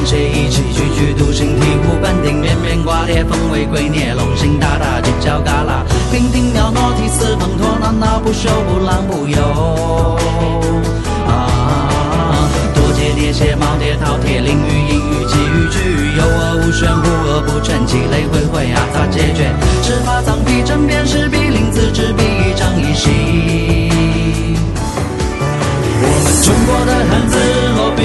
谁一起句句独行，醍醐灌顶，面面挂裂，风为圭臬，龙行大大，犄角旮旯，娉婷袅娜，涕泗滂沱，闹闹不休，不浪不游。多阶叠写，耄耋饕餮，淋雨阴雨，寄语句，有恶无玄，无恶不全，其类回回，阿杂解决。赤发藏笔，针砭时弊，令自知彼。